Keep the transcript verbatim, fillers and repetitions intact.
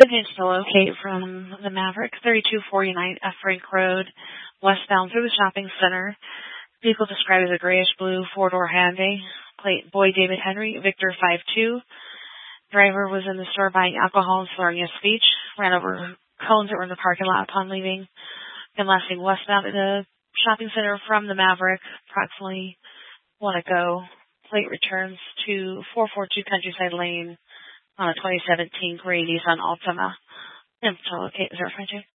Begins to locate from the Maverick, thirty-two forty-nine F. Frank Road, westbound through the shopping center. Vehicle described as a grayish-blue four-door Hyundai. Plate Boy David Henry, Victor five two. Driver was in the store buying alcohol and slurring his speech. Ran over cones that were in the parking lot upon leaving. And lasting westbound at the shopping center from the Maverick, approximately one ago. Plate returns to four forty-two Countryside Lane on a twenty seventeen gray Nissan Altima. And so, okay, is there a French?